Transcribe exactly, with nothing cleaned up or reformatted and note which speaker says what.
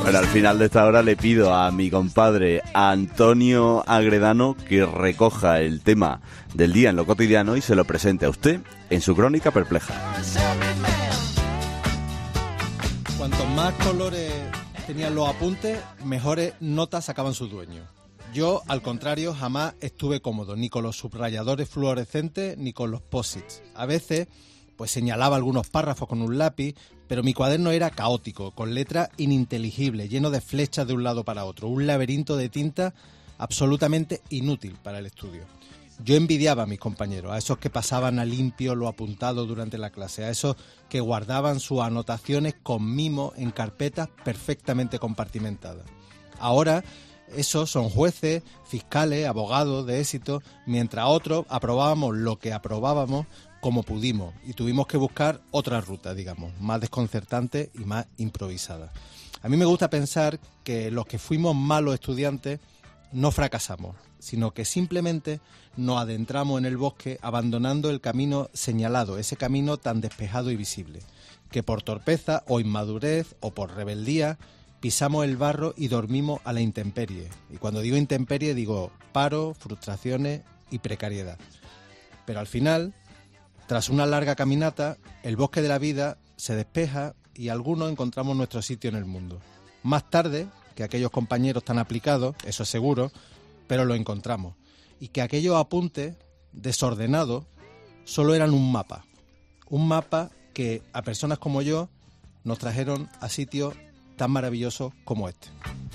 Speaker 1: Bueno, al final de esta hora le pido a mi compadre Antonio Agredano que recoja el tema del día en lo cotidiano y se lo presente a usted en su crónica perpleja.
Speaker 2: Cuantos más colores tenían los apuntes, mejores notas sacaban sus dueños. Yo, al contrario, jamás estuve cómodo, ni con los subrayadores fluorescentes ni con los post-its. A veces, pues señalaba algunos párrafos con un lápiz, pero mi cuaderno era caótico, con letras ininteligibles, lleno de flechas de un lado para otro, un laberinto de tinta absolutamente inútil para el estudio. Yo envidiaba a mis compañeros, a esos que pasaban a limpio lo apuntado durante la clase, a esos que guardaban sus anotaciones con mimo en carpetas perfectamente compartimentadas. Ahora, esos son jueces, fiscales, abogados de éxito, mientras otros aprobábamos lo que aprobábamos como pudimos y tuvimos que buscar otra ruta, digamos, más desconcertante y más improvisada. A mí me gusta pensar que los que fuimos malos estudiantes no fracasamos, sino que simplemente nos adentramos en el bosque abandonando el camino señalado, ese camino tan despejado y visible, que por torpeza o inmadurez o por rebeldía pisamos el barro y dormimos a la intemperie. Y cuando digo intemperie digo paro, frustraciones y precariedad. Pero al final, tras una larga caminata, el bosque de la vida se despeja y algunos encontramos nuestro sitio en el mundo. Más tarde que aquellos compañeros tan aplicados, eso es seguro, pero lo encontramos. Y que aquellos apuntes desordenados solo eran un mapa. Un mapa que a personas como yo nos trajeron a sitios tan maravillosos como este.